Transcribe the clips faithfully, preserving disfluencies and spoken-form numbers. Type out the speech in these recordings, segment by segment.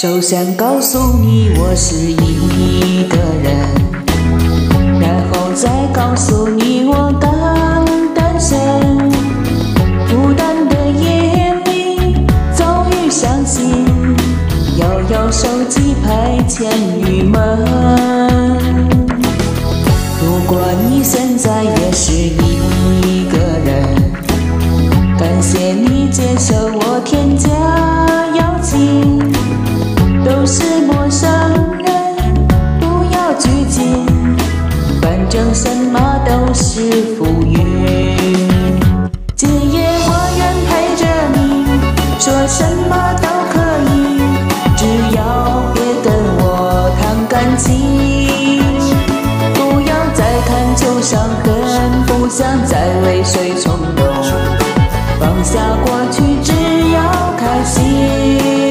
首先告诉你我是一个人，然后再告诉你我刚单身。孤单的夜里早已相信，要有手机拍千余门。如果你现在也是一个人，感谢你接受我添加邀请。都是陌生人，不要拘谨，反正什么都是浮云。今夜我愿陪着你，说什么都可以，只要别跟我谈感情。不要再看旧伤痕，不想再为谁冲动，放下过去，只要开心。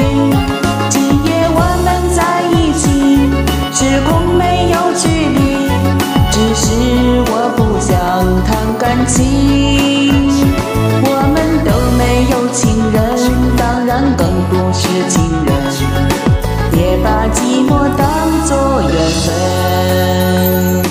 时空没有距离，只是我不想谈感情。我们都没有情人，当然更不是情人，别把寂寞当作缘分。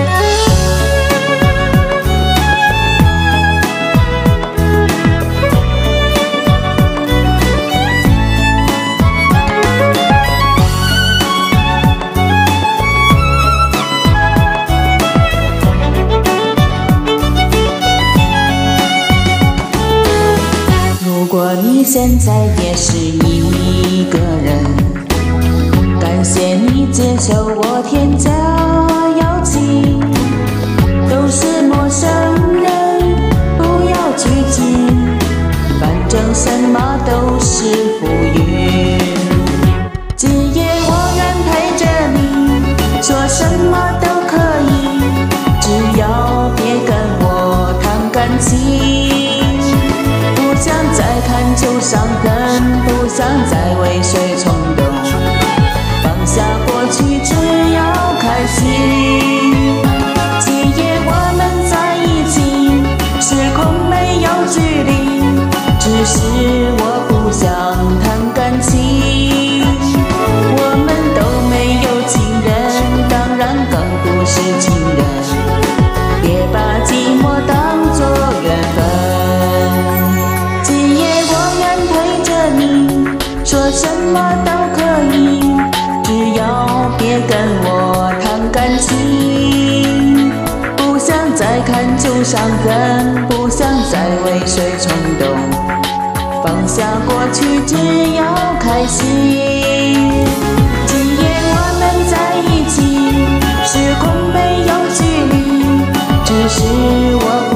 如果你现在也是一个人，感谢你接受我添加邀请。都是陌生人，不要拘谨，反正什么都是浮云。今夜我愿陪着你，说什么都可以，只要别跟我谈感情。不想再看旧伤痕，不想再为谁冲动，放下过去，只要开心。今夜我们在一起，时空没有距离，只是我不想谈感情。我们都没有情人，当然更不是情人，别把寂寞当作缘分。说什么都可以，只要别跟我谈感情。不想再看旧伤痕，不想再为谁冲动，放下过去，只要开心。今夜我们在一起，时空没有距离，只是我